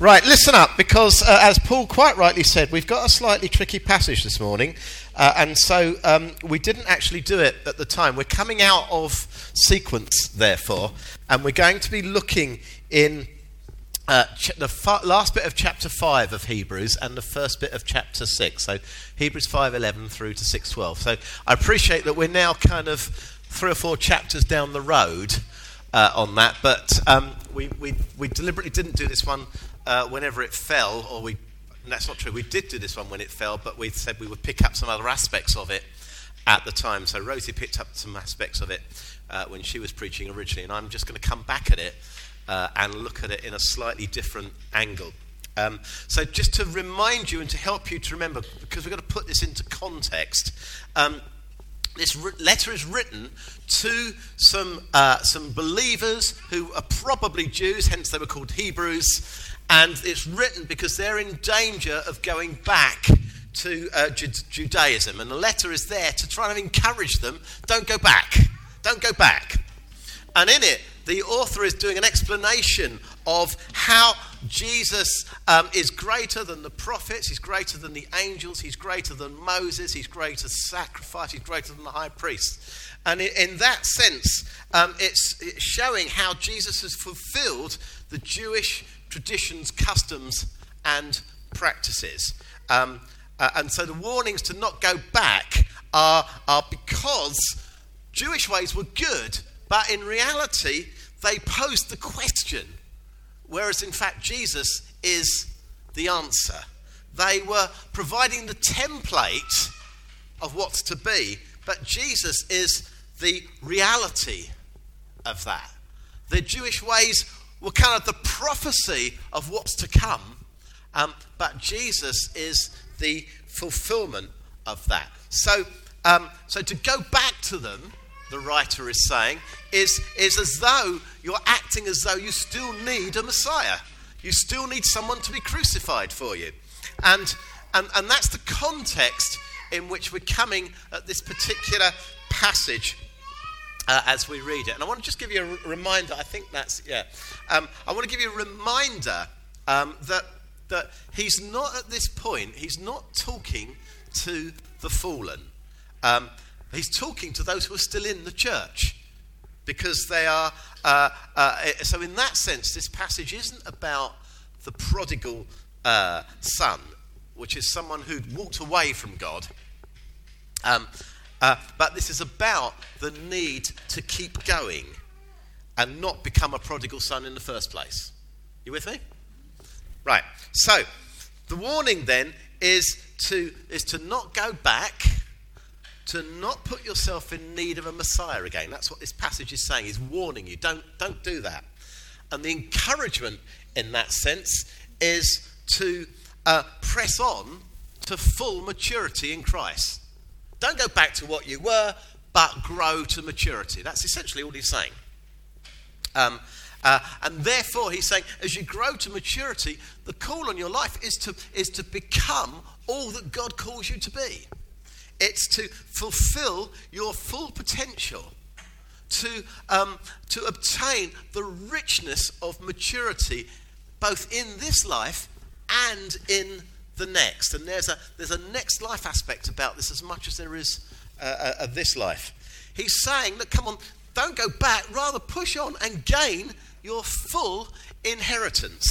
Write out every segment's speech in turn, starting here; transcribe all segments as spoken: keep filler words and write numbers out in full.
Right, listen up, because uh, as Paul quite rightly said, we've got a slightly tricky passage this morning, uh, and so um, we didn't actually do it at the time. We're coming out of sequence, therefore, and we're going to be looking in uh, ch- the fa- last bit of chapter five of Hebrews and the first bit of chapter six, so Hebrews five eleven through to six twelve. So I appreciate that we're now kind of three or four chapters down the road uh, on that, but um, we, we, we deliberately didn't do this one Uh, whenever it fell, or we, that's not true, we did do this one when it fell, but we said we would pick up some other aspects of it at the time. So Rosie picked up some aspects of it uh, when she was preaching originally, and I'm just going to come back at it uh, and look at it in a slightly different angle. Um, so just to remind you and to help you to remember, because we've got to put this into context, um, this re- letter is written to some uh, some believers who are probably Jews, hence they were called Hebrews. And it's written because they're in danger of going back to uh, Ju- Judaism. And the letter is there to try and encourage them, don't go back, don't go back. And in it, the author is doing an explanation of how Jesus um, is greater than the prophets, he's greater than the angels, he's greater than Moses, he's greater than sacrifice, he's greater than the high priest. And in that sense, um, it's, it's showing how Jesus has fulfilled the Jewish traditions, customs, and practices. Um, uh, and so the warnings to not go back are, are because Jewish ways were good, but in reality, they posed the question, whereas in fact Jesus is the answer. They were providing the template of what's to be, but Jesus is the reality of that. The Jewish ways were kind of the prophecy of what's to come, um, but Jesus is the fulfillment of that. So, um, so to go back to them, the writer is saying, is, is as though you're acting as though you still need a Messiah. You still need someone to be crucified for you. And, and, and that's the context in which we're coming at this particular passage Uh, as we read it. And I want to just give you a r- reminder, I think that's, yeah. Um, I want to give you a reminder um, that that he's not at this point, he's not talking to the fallen. Um, he's talking to those who are still in the church. Because they are, uh, uh, so in that sense, this passage isn't about the prodigal uh, son, which is someone who'd walked away from God. Um Uh, but this is about the need to keep going and not become a prodigal son in the first place. You with me? Right. So, the warning then is to is to not go back, to not put yourself in need of a Messiah again. That's what this passage is saying. He's warning you. Don't don't do that. And the encouragement in that sense is to uh, press on to full maturity in Christ. Don't go back to what you were, but grow to maturity. That's essentially all he's saying. Um, uh, and therefore, he's saying, as you grow to maturity, the call on your life is to, is to become all that God calls you to be. It's to fulfill your full potential, to, um, to obtain the richness of maturity, both in this life and in the next. And there's a there's a next life aspect about this as much as there is uh, of this life. He's saying that, come on, don't go back, rather push on and gain your full inheritance.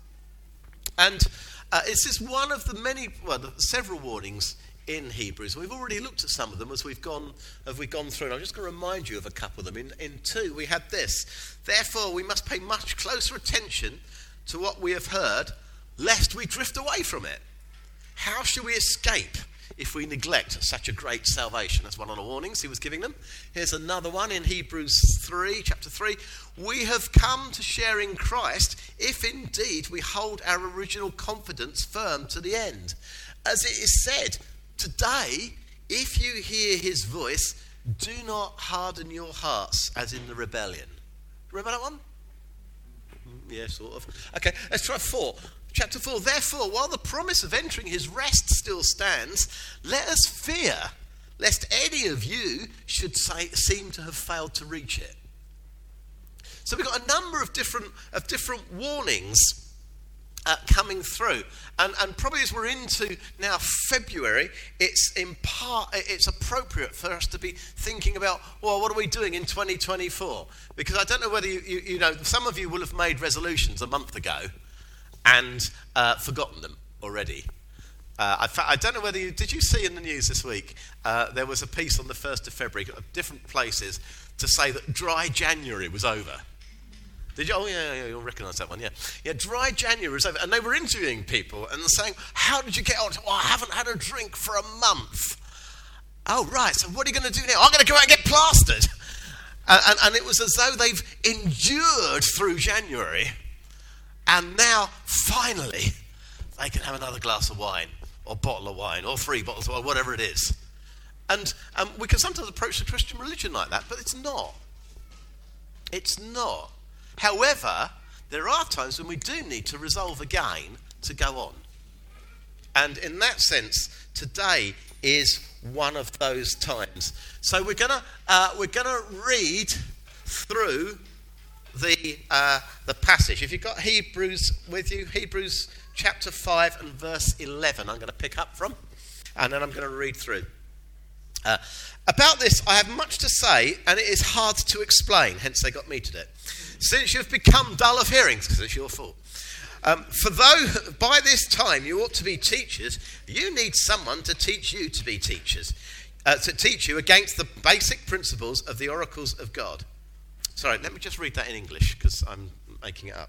And uh, this is one of the many, well, the several warnings in Hebrews. We've already looked at some of them as we've gone as we've gone through. And I'm just going to remind you of a couple of them. In, in two, we had this. Therefore, we must pay much closer attention to what we have heard, lest we drift away from it. How shall we escape if we neglect such a great salvation? That's one of the warnings he was giving them. Here's another one in Hebrews three, chapter three. We have come to share in Christ if indeed we hold our original confidence firm to the end. As it is said, today, if you hear his voice, do not harden your hearts as in the rebellion. Remember that one? Yeah, sort of. Okay, let's try four. Chapter four, therefore, while the promise of entering his rest still stands, let us fear, lest any of you should say, seem to have failed to reach it. So we've got a number of different of different warnings uh, coming through. And, and probably as we're into now February, it's in part, it's appropriate for us to be thinking about, well, what are we doing in twenty twenty-four? Because I don't know whether you, you, you know, some of you will have made resolutions a month ago and uh, forgotten them already. Uh, I, fa- I don't know whether you, did you see in the news this week, uh, there was a piece on the first of February of different places to say that dry January was over. Did you? Oh, yeah, yeah, you'll recognise that one, yeah. Yeah, dry January was over. And they were interviewing people and saying, how did you get on? Oh, I haven't had a drink for a month. Oh, right, so what are you going to do now? I'm going to go out and get plastered. And, and, and it was as though they've endured through January. And now, finally, they can have another glass of wine or bottle of wine or three bottles of wine, whatever it is. And um, we can sometimes approach the Christian religion like that, but it's not. It's not. However, there are times when we do need to resolve again to go on. And in that sense, today is one of those times. So we're gonna uh, we're gonna read through the uh, the passage. If you've got Hebrews with you, Hebrews chapter five and verse eleven, I'm going to pick up from, and then I'm going to read through. Uh, about this, I have much to say, and it is hard to explain. Hence, they got me to do it. Since you've become dull of hearing, because it's your fault. Um, for though by this time you ought to be teachers, you need someone to teach you to be teachers, uh, to teach you against the basic principles of the oracles of God. Sorry, let me just read that in English, because I'm making it up.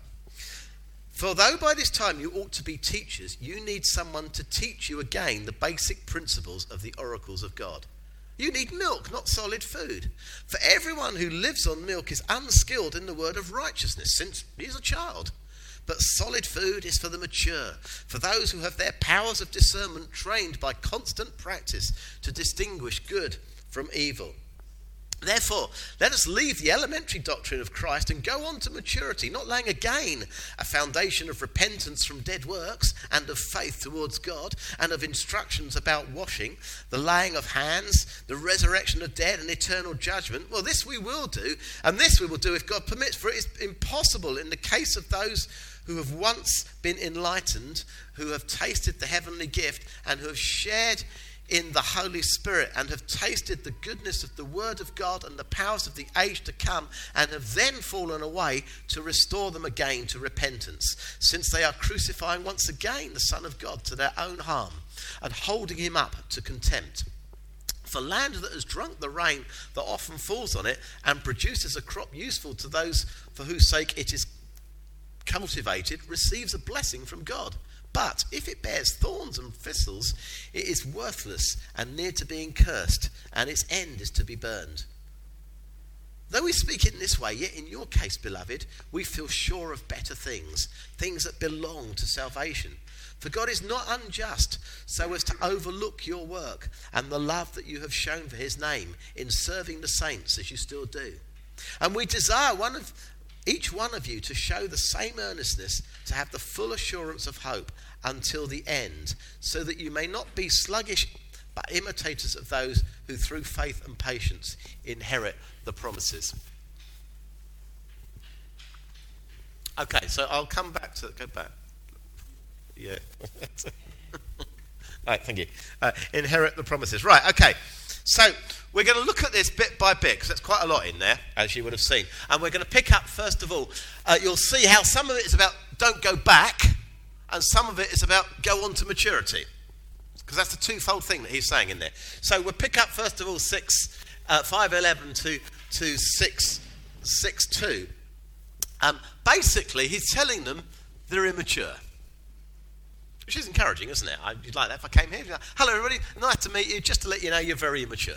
For though by this time you ought to be teachers, you need someone to teach you again the basic principles of the oracles of God. You need milk, not solid food. For everyone who lives on milk is unskilled in the word of righteousness, since he is a child. But solid food is for the mature, for those who have their powers of discernment trained by constant practice to distinguish good from evil. Therefore, let us leave the elementary doctrine of Christ and go on to maturity, not laying again a foundation of repentance from dead works and of faith towards God and of instructions about washing, the laying of hands, the resurrection of dead and eternal judgment. Well, this we will do, and this we will do if God permits, for it is impossible in the case of those who have once been enlightened, who have tasted the heavenly gift and who have shared in the Holy Spirit and have tasted the goodness of the Word of God and the powers of the age to come and have then fallen away, to restore them again to repentance, since they are crucifying once again the Son of God to their own harm and holding him up to contempt. For land that has drunk the rain that often falls on it and produces a crop useful to those for whose sake it is cultivated receives a blessing from God. But if it bears thorns and thistles, it is worthless and near to being cursed, and its end is to be burned. Though we speak in this way, yet in your case, beloved, we feel sure of better things, things that belong to salvation. For God is not unjust so as to overlook your work and the love that you have shown for his name in serving the saints as you still do. And we desire one of each one of you to show the same earnestness, to have the full assurance of hope until the end, so that you may not be sluggish, but imitators of those who through faith and patience inherit the promises. Okay, so I'll come back to, go back. Yeah. Right, thank you. Uh, inherit the promises. Right, okay. So we're going to look at this bit by bit, because there's quite a lot in there, as you would have seen. And we're going to pick up, first of all, uh, you'll see how some of it is about don't go back, and some of it is about go on to maturity. Because that's the twofold thing that he's saying in there. So we'll pick up, first of all, six, uh, five eleven to, to six, six two. Um, basically, he's telling them they're immature. Which is encouraging, isn't it? You'd like that if I came here. Like, hello, everybody. Nice to meet you. Just to let you know, you're very immature.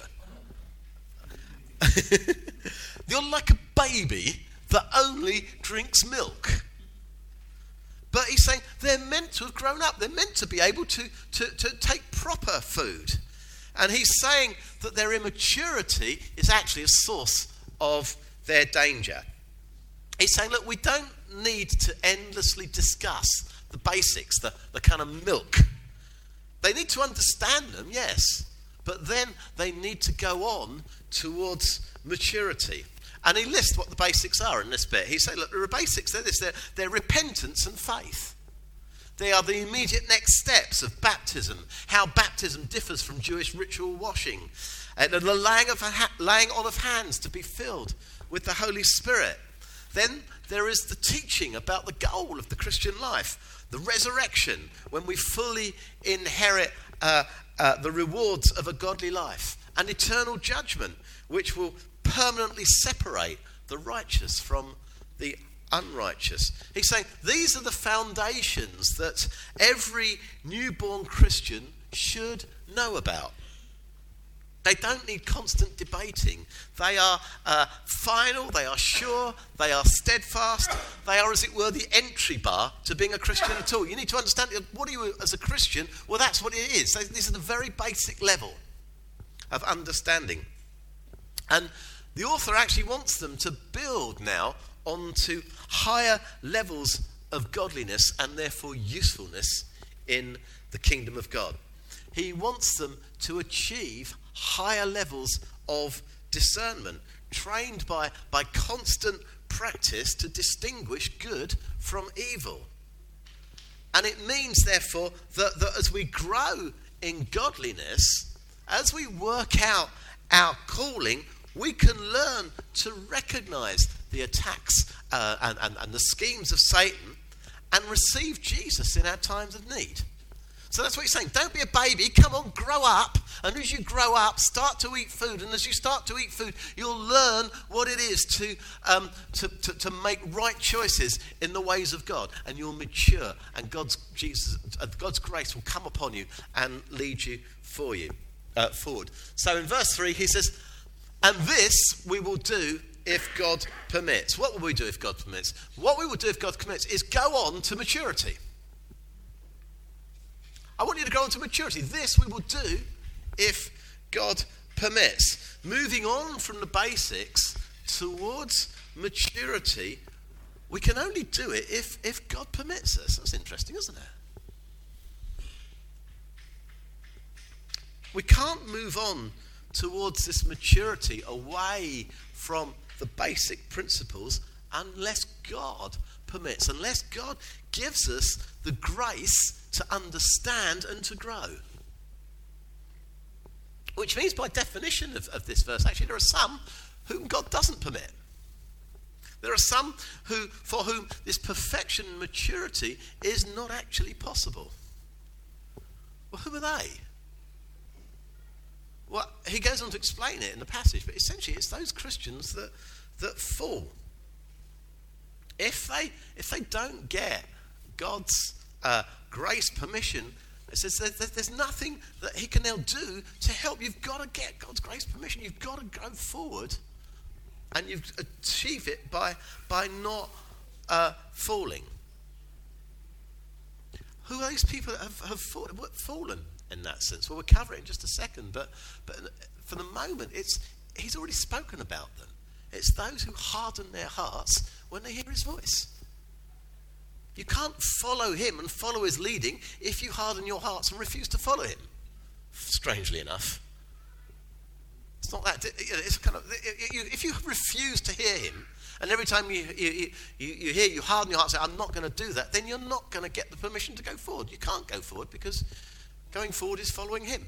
You're like a baby that only drinks milk. But he's saying they're meant to have grown up. They're meant to be able to, to, to take proper food. And he's saying that their immaturity is actually a source of their danger. He's saying, look, we don't need to endlessly discuss the basics, the, the kind of milk. They need to understand them, yes, but then they need to go on towards maturity. And he lists what the basics are in this bit. He says, look, there are basics. They're this. They're, they're repentance and faith. They are the immediate next steps of baptism, how baptism differs from Jewish ritual washing, and the laying, of a ha- laying on of hands to be filled with the Holy Spirit. Then there is the teaching about the goal of the Christian life, the resurrection, when we fully inherit uh, uh, the rewards of a godly life, and eternal judgment, which will permanently separate the righteous from the unrighteous. He's saying these are the foundations that every newborn Christian should know about. They don't need constant debating. They are uh, final, they are sure, they are steadfast. They are, as it were, the entry bar to being a Christian at all. You need to understand, what are you as a Christian? Well, that's what it is. This is the very basic level of understanding. And the author actually wants them to build now onto higher levels of godliness and therefore usefulness in the kingdom of God. He wants them to achieve higher levels of discernment, trained by, by constant practice to distinguish good from evil. And it means, therefore, that, that as we grow in godliness, as we work out our calling, we can learn to recognize the attacks uh, and, and, and the schemes of Satan and receive Jesus in our times of need. So that's what he's saying. Don't be a baby. Come on, grow up. And as you grow up, start to eat food. And as you start to eat food, you'll learn what it is to, um, to, to, to make right choices in the ways of God. And you'll mature. And God's, Jesus, uh, God's grace will come upon you and lead you for you uh, forward. So in verse three, he says, and this we will do if God permits. What will we do if God permits? What we will do if God permits is go on to maturity. I want you to go on to maturity. This we will do if God permits. Moving on from the basics towards maturity, we can only do it if, if God permits us. That's interesting, isn't it? We can't move on towards this maturity away from the basic principles unless God permits, unless God gives us the grace to understand and to grow. Which means, by definition of, of this verse, actually there are some whom God doesn't permit. There are some who, for whom this perfection and maturity is not actually possible. Well, who are they? Well, he goes on to explain it in the passage, but essentially it's those Christians that, that fall. If they, if they don't get God's uh, grace, permission, it says there's, there's nothing that he can now do to help. You've got to get God's grace, permission. You've got to go forward, and you achieve it by, by not uh, falling. Who are these people that have, have fall, fallen in that sense? Well, we'll cover it in just a second, but, but for the moment, it's he's already spoken about them. It's those who harden their hearts when they hear his voice. You can't follow him and follow his leading if you harden your hearts and refuse to follow him. Strangely enough. It's not that, it's kind of, if you refuse to hear him, and every time you, you, you, you hear, you harden your heart and say, I'm not going to do that, then you're not going to get the permission to go forward. You can't go forward because going forward is following him.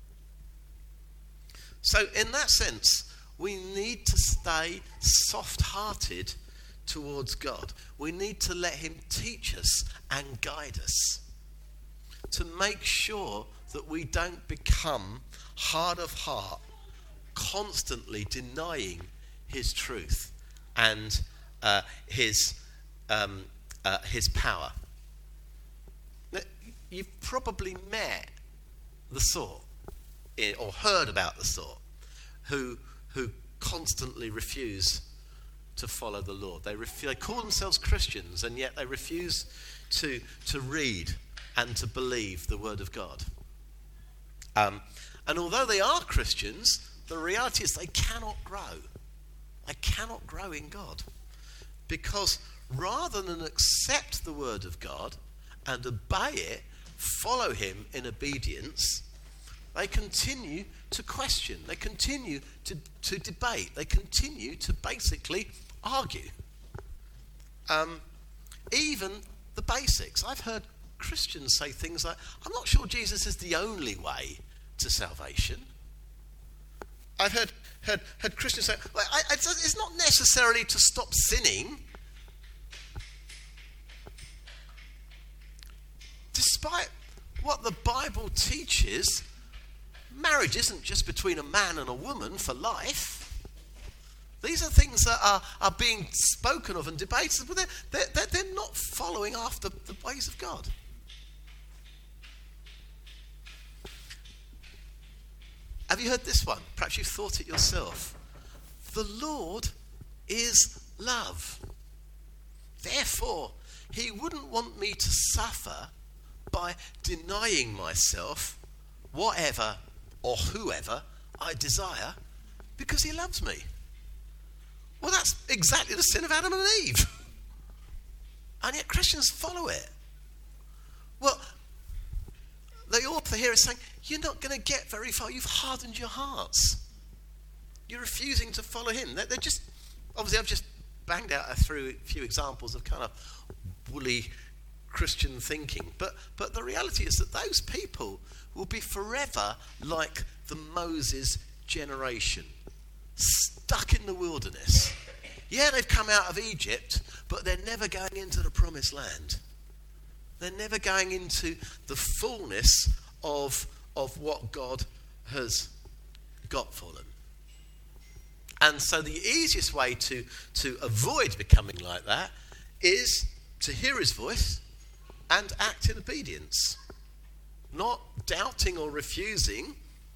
So in that sense, we need to stay soft-hearted towards God. We need to let him teach us and guide us to make sure that we don't become hard of heart, constantly denying his truth and uh, his um, uh, his power. Now, you've probably met the sort, or heard about the sort, who who constantly refuse to follow the Lord. They, ref- they call themselves Christians, and yet they refuse to, to read and to believe the Word of God. Um, and although they are Christians, the reality is they cannot grow. They cannot grow in God. Because rather than accept the Word of God and obey it, follow him in obedience, they continue to question. They continue to, to debate. They continue to basically argue. Um, even the basics. I've heard Christians say things like, I'm not sure Jesus is the only way to salvation. I've heard heard, heard Christians say, well, I, I, it's not necessarily to stop sinning. Despite what the Bible teaches, marriage isn't just between a man and a woman for life. These are things that are, are being spoken of and debated, but they're, they're, they're not following after the ways of God. Have you heard this one? Perhaps you've thought it yourself. The Lord is love. Therefore, he wouldn't want me to suffer by denying myself whatever or whoever I desire because he loves me. Well, that's exactly the sin of Adam and Eve. And yet Christians follow it. Well, the author here is saying, you're not going to get very far. You've hardened your hearts. You're refusing to follow him. They're, they're just, obviously I've just banged out through a few examples of kind of woolly Christian thinking. But, but the reality is that those people will be forever like the Moses generation, stuck in the wilderness. Yeah, they've come out of Egypt, but they're never going into the promised land. They're never going into the fullness of, of what God has got for them. And so the easiest way to, to avoid becoming like that is to hear his voice and act in obedience. Not doubting or refusing,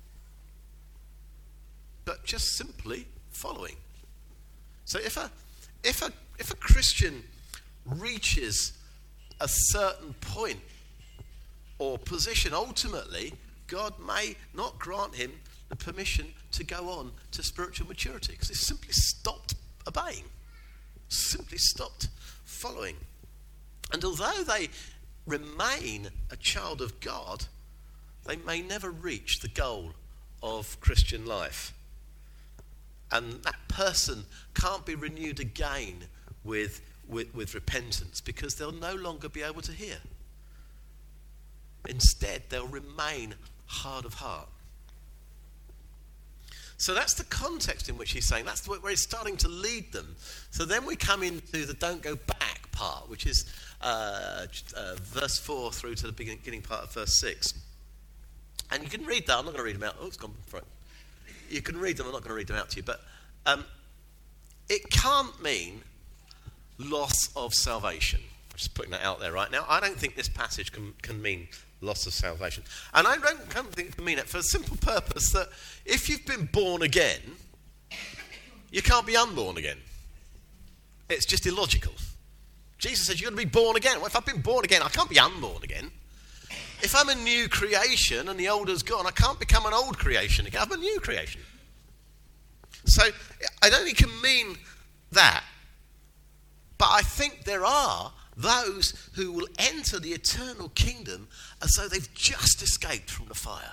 but just simply following. So if a if a if a Christian reaches a certain point or position, ultimately God may not grant him the permission to go on to spiritual maturity because he's simply stopped obeying, simply stopped following. And although they remain a child of God, they may never reach the goal of Christian life. And that person can't be renewed again with, with, with repentance because they'll no longer be able to hear. Instead, they'll remain hard of heart. So that's the context in which he's saying, that's where he's starting to lead them. So then we come into the don't go back part, which is uh, uh, verse four through to the beginning part of verse six. And you can read that. I'm not going to read them out. Oh, it's gone for it. You can read them. I'm not going to read them out to you. But um, it can't mean loss of salvation. I'm just putting that out there right now. I don't think this passage can, can mean loss of salvation. And I don't, don't think it can mean it for the simple purpose that if you've been born again, you can't be unborn again. It's just illogical. Jesus says you've got to be born again. Well, if I've been born again, I can't be unborn again. If I'm a new creation and the old is gone, I can't become an old creation again. I'm a new creation. So I don't think it can mean that. But I think there are those who will enter the eternal kingdom as though they've just escaped from the fire.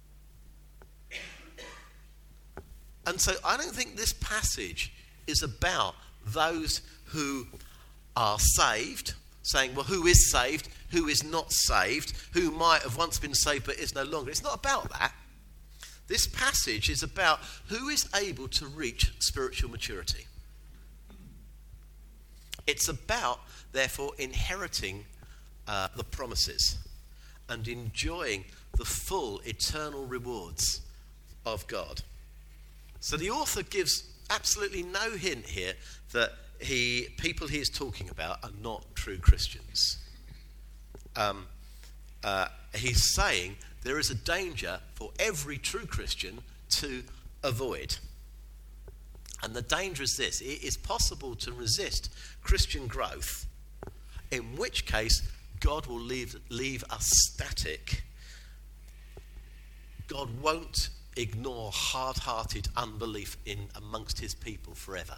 And so I don't think this passage is about those who are saved, saying, well, who is saved, who is not saved, who might have once been saved but is no longer. It's not about that. This passage is about who is able to reach spiritual maturity. It's about, therefore, inheriting uh, the promises and enjoying the full eternal rewards of God. So the author gives absolutely no hint here that he people he is talking about are not true Christians. Um, uh, he's saying there is a danger for every true Christian to avoid. And the danger is this: it is possible to resist Christian growth, in which case God will leave, leave us static. God won't ignore hard-hearted unbelief in amongst his people forever.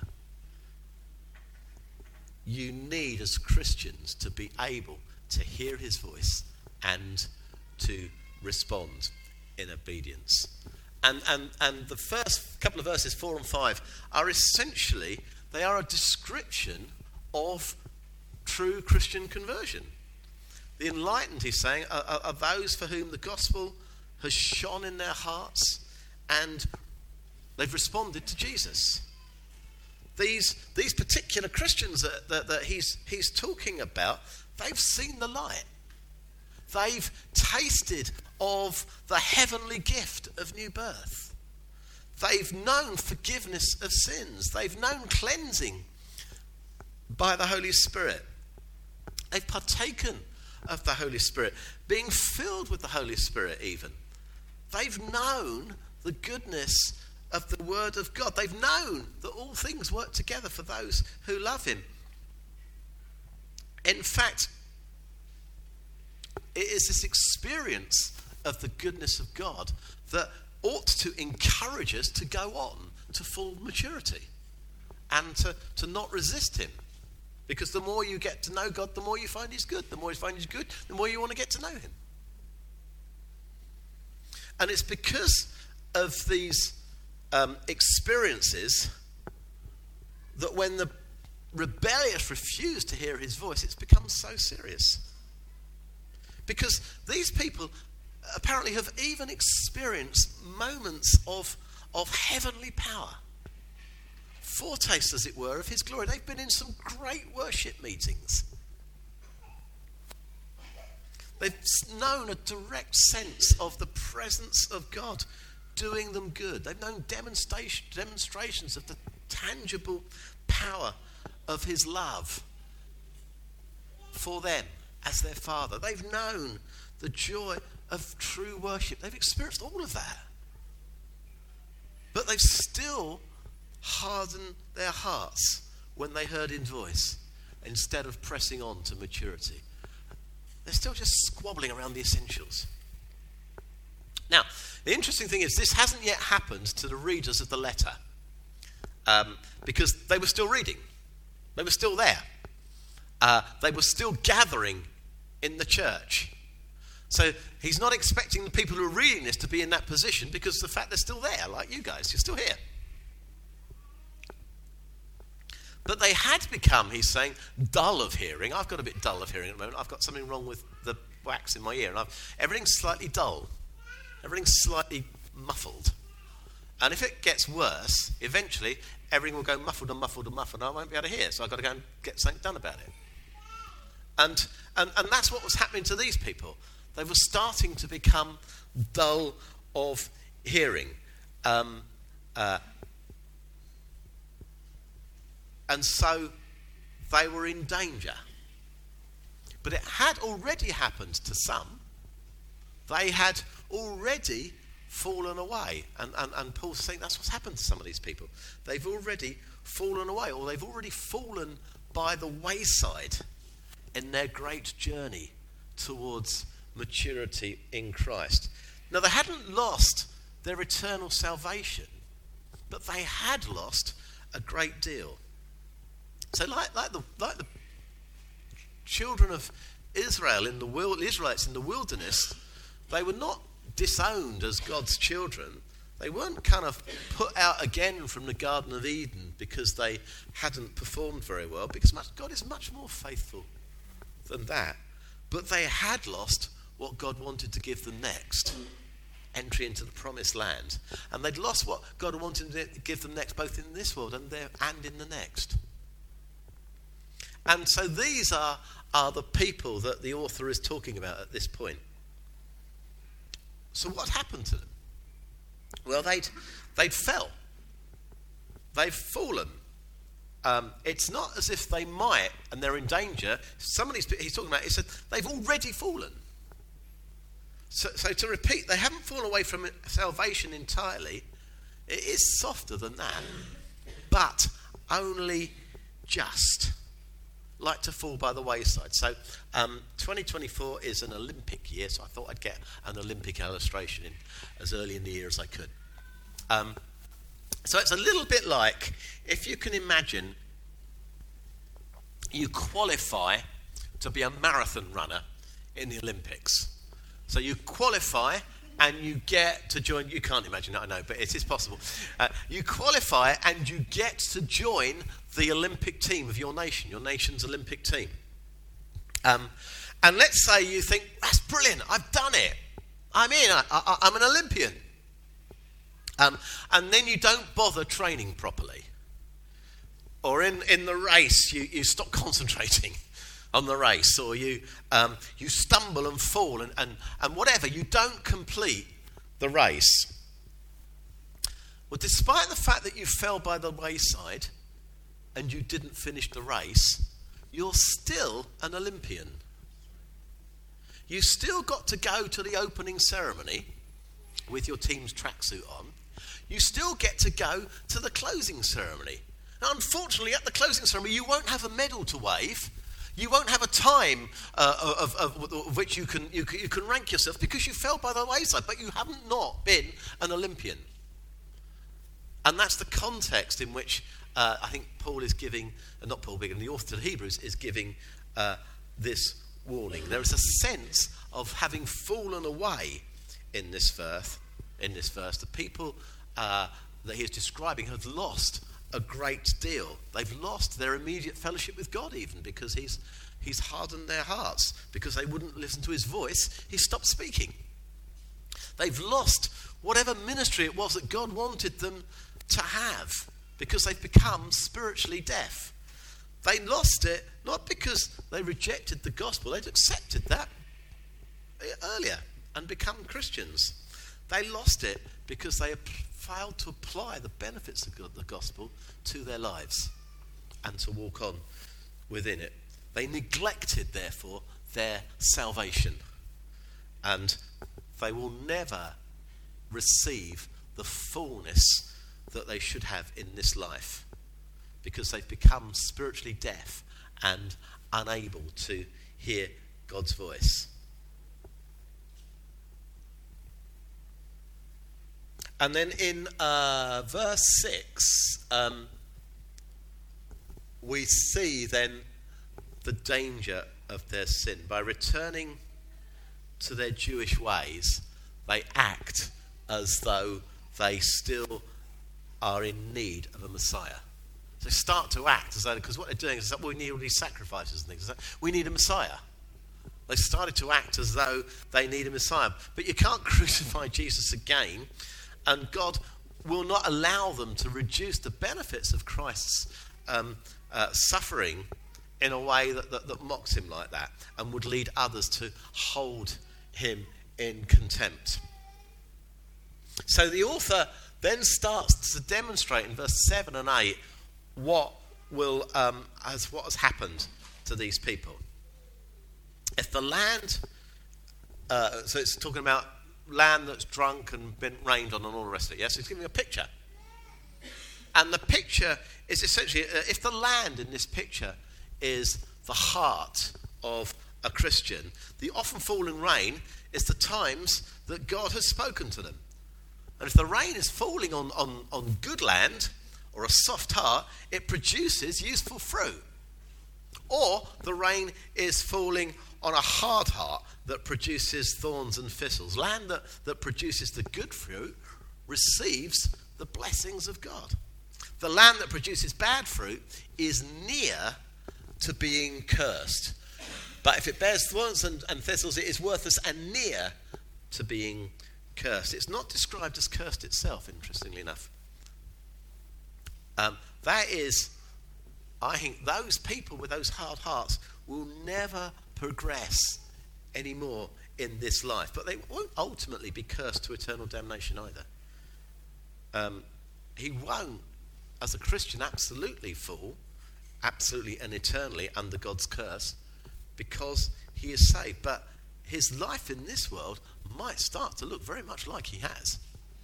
You need, as Christians, to be able to hear his voice and to respond in obedience. And, and, and the first couple of verses, four and five, are essentially, they are a description of true Christian conversion. The enlightened, he's saying, are, are, are those for whom the gospel has shone in their hearts and they've responded to Jesus. These, these particular Christians that, that, that he's, he's talking about, they've seen the light. They've tasted of the heavenly gift of new birth. They've known forgiveness of sins. They've known cleansing by the Holy Spirit. They've partaken of the Holy Spirit, being filled with the Holy Spirit even. They've known the goodness of the Word of God. They've known that all things work together for those who love Him. In fact, it is this experience of the goodness of God that ought to encourage us to go on to full maturity and to, to not resist Him. Because the more you get to know God, the more you find He's good. The more you find He's good, the more you want to get to know Him. And it's because of these um, experiences that when the rebellious refuse to hear His voice, it's become so serious. Because these people apparently have even experienced moments of, of heavenly power. Foretaste, as it were, of His glory. They've been in some great worship meetings. They've known a direct sense of the presence of God doing them good. They've known demonstration, demonstrations of the tangible power of His love for them as their Father. They've known the joy of true worship. They've experienced all of that. But they've still hardened their hearts when they heard His voice instead of pressing on to maturity. They're still just squabbling around the essentials. Now, the interesting thing is this hasn't yet happened to the readers of the letter um, because they were still reading. They were still there. Uh, they were still gathering in the church. So he's not expecting the people who are reading this to be in that position because of the fact they're still there, like you guys. You're still here. But they had become, he's saying, dull of hearing. I've got a bit dull of hearing at the moment. I've got something wrong with the wax in my ear. And I've, everything's slightly dull. Everything's slightly muffled. And if it gets worse, eventually everything will go muffled and muffled and muffled and I won't be able to hear. So I've got to go and get something done about it. And, and, and that's what was happening to these people. They were starting to become dull of hearing. Um, uh, and so they were in danger. But it had already happened to some. They had already fallen away. And, and, and Paul's saying that's what's happened to some of these people. They've already fallen away, or they've already fallen by the wayside in their great journey towards maturity in Christ. Now, they hadn't lost their eternal salvation, but they had lost a great deal. So like, like, the, like the children of Israel in the wild, Israelites in the wilderness, they were not disowned as God's children. They weren't kind of put out again from the Garden of Eden because they hadn't performed very well, because much, God is much more faithful than that. But they had lost what God wanted to give them next, entry into the promised land. And they'd lost what God wanted to give them next, both in this world and, there, and in the next. And so these are, are the people that the author is talking about at this point. So what happened to them? Well, they'd, they'd fell. They've fallen. Um, it's not as if they might and they're in danger. Some of these people he's talking about, he said, they've already fallen. So, so to repeat, they haven't fallen away from salvation entirely. It is softer than that, but only just. Like to fall by the wayside. So um, twenty twenty-four is an Olympic year, so I thought I'd get an Olympic illustration in as early in the year as I could. Um, so it's a little bit like, if you can imagine, you qualify to be a marathon runner in the Olympics. So you qualify and you get to join, you can't imagine that, I know, but it is possible. Uh, you qualify and you get to join the Olympic team of your nation, your nation's Olympic team. Um, And let's say you think, that's brilliant, I've done it. I'm in, I, I, I'm an Olympian. Um, and then you don't bother training properly. Or in, in the race, you, you stop concentrating on the race, or you um, you stumble and fall and, and, and whatever. You don't complete the race. Well, despite the fact that you fell by the wayside and you didn't finish the race, you're still an Olympian. You still got to go to the opening ceremony with your team's tracksuit on. You still get to go to the closing ceremony. Now, unfortunately, at the closing ceremony, you won't have a medal to wave. You won't have a time uh, of, of, of which you can, you can you can rank yourself because you fell by the wayside, but you haven't not been an Olympian. And that's the context in which uh, I think Paul is giving, uh, not Paul, but the author to the Hebrews is giving uh, this warning. There is a sense of having fallen away in this verse. In this verse, the people uh, that he is describing have lost a great deal. They've lost their immediate fellowship with God, even because he's he's hardened their hearts. Because they wouldn't listen to his voice, he stopped speaking. They've lost whatever ministry it was that God wanted them to have, because they've become spiritually deaf. They lost it not because they rejected the gospel. They'd accepted that earlier and become Christians. They lost it because they failed to apply the benefits of the gospel to their lives and to walk on within it. They neglected, therefore, their salvation, and they will never receive the fullness that they should have in this life, because they've become spiritually deaf and unable to hear God's voice. And then in uh, verse six, um, we see then the danger of their sin. By returning to their Jewish ways, they act as though they still are in need of a Messiah. So they start to act as though, because what they're doing is that we need all these sacrifices and things. We need a Messiah. They started to act as though they need a Messiah. But you can't crucify Jesus again, and God will not allow them to reduce the benefits of Christ's um, uh, suffering in a way that, that, that mocks him like that and would lead others to hold him in contempt. So the author then starts to demonstrate in verse seven and eight what will um, as what has happened to these people. If the land, uh, so it's talking about land that's drunk and been rained on and all the rest of it. Yes, it's giving a picture. And the picture is essentially, uh, if the land in this picture is the heart of a Christian, the often falling rain is the times that God has spoken to them. And if the rain is falling on, on, on good land or a soft heart, it produces useful fruit. Or the rain is falling on a hard heart that produces thorns and thistles. Land that, that produces the good fruit receives the blessings of God. The land that produces bad fruit is near to being cursed. But if it bears thorns and, and thistles, it is worthless and near to being cursed. It's not described as cursed itself, interestingly enough. Um, that is, I think those people with those hard hearts will never progress anymore in this life. But they won't ultimately be cursed to eternal damnation either. Um, he won't, as a Christian, absolutely fall, absolutely and eternally under God's curse, because he is saved. But his life in this world might start to look very much like he has.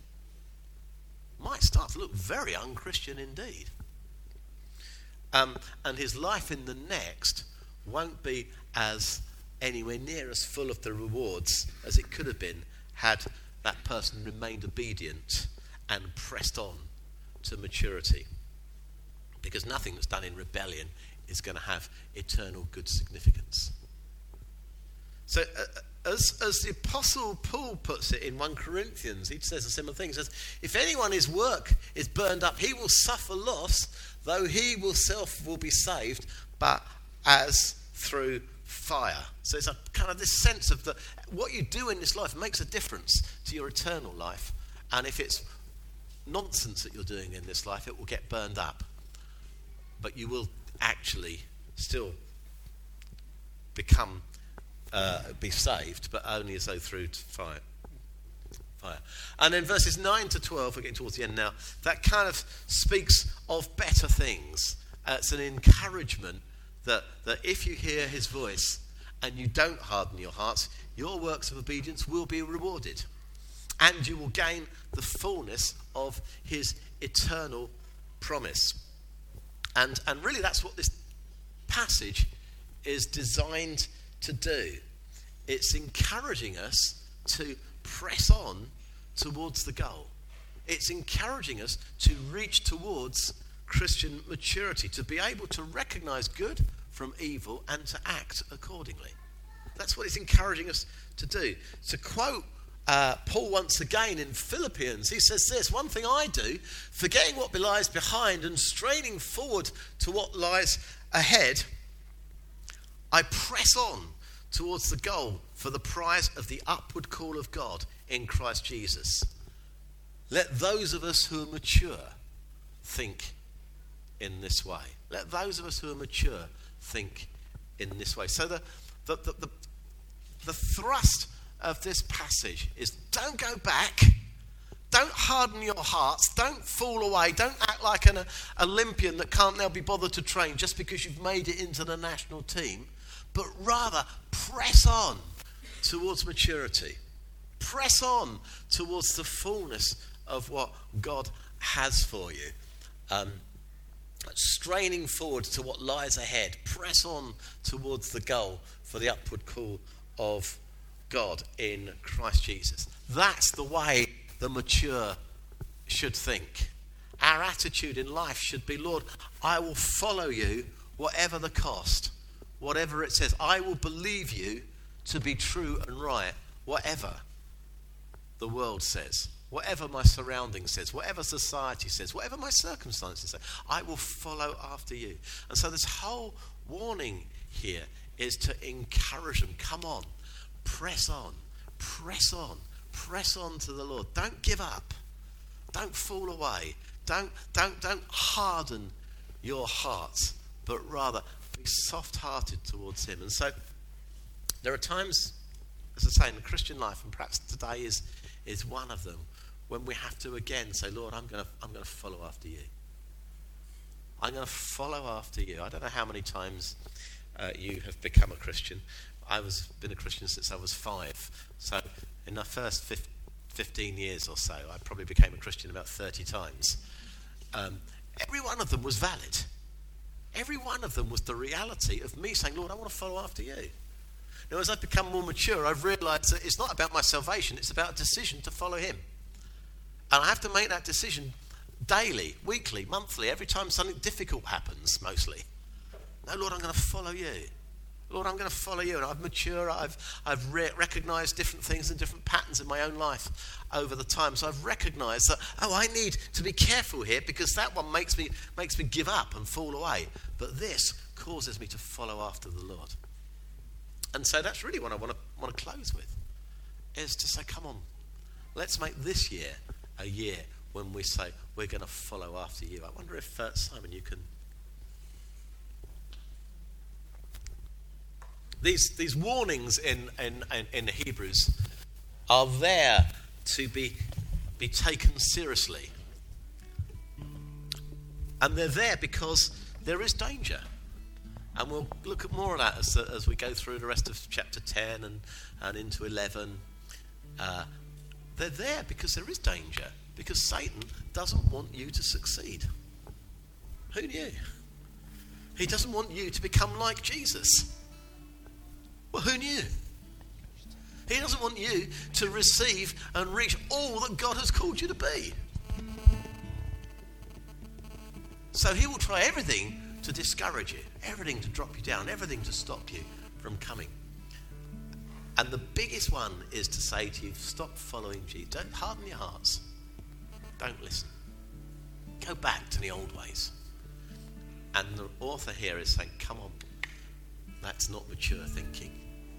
Might start to look very unchristian indeed. Um, and his life in the next won't be as anywhere near as full of the rewards as it could have been had that person remained obedient and pressed on to maturity. Because nothing that's done in rebellion is going to have eternal good significance. So uh, as, as the Apostle Paul puts it in First Corinthians, he says a similar thing. He says, if anyone his work is burned up, he will suffer loss, though he himself will be saved, but as through fire. So it's a kind of this sense of that what you do in this life makes a difference to your eternal life. And if it's nonsense that you're doing in this life, it will get burned up. But you will actually still become, uh, be saved, but only as though through fire. Fire. And then verses nine to twelve, we're getting towards the end now, that kind of speaks of better things. Uh, it's an encouragement that, that if you hear his voice and you don't harden your hearts, your works of obedience will be rewarded. And you will gain the fullness of his eternal promise. And, and really that's what this passage is designed to do. It's encouraging us to press on towards the goal. It's encouraging us to reach towards Christian maturity, to be able to recognize good from evil and to act accordingly. That's what it's encouraging us to do. To quote uh, Paul once again in Philippians, he says this: one thing I do, forgetting what lies behind and straining forward to what lies ahead, I press on towards the goal for the prize of the upward call of God in Christ Jesus. Let those of us who are mature think in this way. Let those of us who are mature think in this way. So the the, the, the, the thrust of this passage is don't go back. Don't harden your hearts. Don't fall away. Don't act like an uh, Olympian that can't now be bothered to train just because you've made it into the national team. But rather, press on towards maturity. Press on towards the fullness of what God has for you. Um, straining forward to what lies ahead. Press on towards the goal for the upward call of God in Christ Jesus. That's the way the mature should think. Our attitude in life should be, Lord, I will follow you whatever the cost, whatever it says. I will believe you to be true and right, whatever the world says, whatever my surroundings says, whatever society says, whatever my circumstances say. I will follow after you. And so this whole warning here is to encourage them. Come on, press on, press on, press on to the Lord. Don't give up. Don't fall away. Don't, don't, don't harden your hearts, but rather be soft-hearted towards him. And so there are times, as I say, in the Christian life, and perhaps today is is one of them, when we have to again say, Lord, I'm going to I'm going to follow after you. I'm going to follow after you. I don't know how many times uh, you have become a Christian. I was been a Christian since I was five. So in the first fifteen years or so, I probably became a Christian about thirty times. Um, every one of them was valid. Every one of them was the reality of me saying, Lord, I want to follow after you. Now, as I've become more mature, I've realised that it's not about my salvation, it's about a decision to follow him. And I have to make that decision daily, weekly, monthly, every time something difficult happens, mostly. No, Lord, I'm going to follow you. Lord, I'm going to follow you. And I've matured, I've, I've re- recognised different things and different patterns in my own life over the time. So I've recognised that, oh, I need to be careful here because that one makes me, makes me give up and fall away. But this causes me to follow after the Lord. And so that's really what I want to want to close with, is to say, come on, let's make this year a year when we say we're going to follow after you. I wonder if, uh, Simon, you can... These these warnings in, in, in, in the Hebrews are there to be, be taken seriously. And they're there because there is danger. And we'll look at more of that as, as we go through the rest of chapter ten and, and into eleven. Uh, they're there because there is danger. Because Satan doesn't want you to succeed. Who knew? He doesn't want you to become like Jesus. Well, who knew? He doesn't want you to receive and reach all that God has called you to be. So he will try everything to discourage you, everything to drop you down, everything to stop you from coming. And the biggest one is to say to you, stop following Jesus. Don't harden your hearts. Don't listen. Go back to the old ways. And the author here is saying, come on, That's not mature thinking.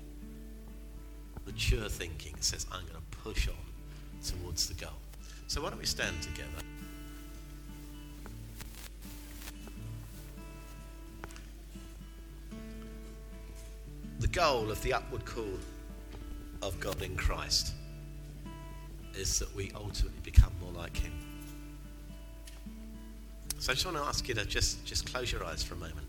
Mature thinking says, I'm going to push on towards the goal. So why don't we stand together? The goal of the upward call of God in Christ is that we ultimately become more like him. So I just want to ask you to just, just close your eyes for a moment.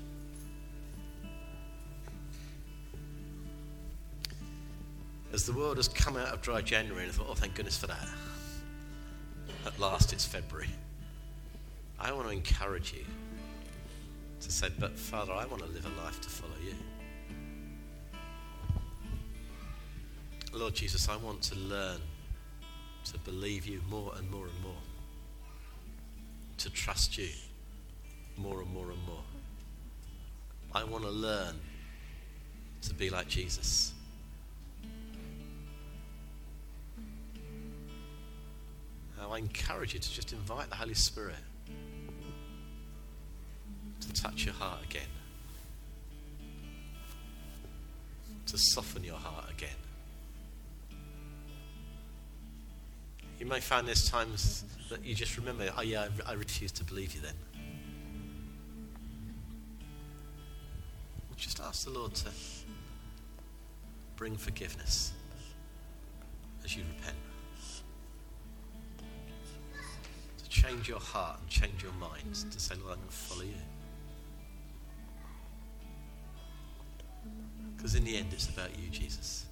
As the world has come out of dry January and I thought, oh, thank goodness for that. At last it's February. I want to encourage you to say, but Father, I want to live a life to follow you. Lord Jesus, I want to learn to believe you more and more and more. To trust you more and more and more. I want to learn to be like Jesus. Now I encourage you to just invite the Holy Spirit to touch your heart again. To soften your heart again. You may find there's times that you just remember, oh yeah, I, I refuse to believe you then. Just ask the Lord to bring forgiveness as you repent. To change your heart and change your mind. To say, Lord, I'm going to follow you. Because in the end, it's about you, Jesus.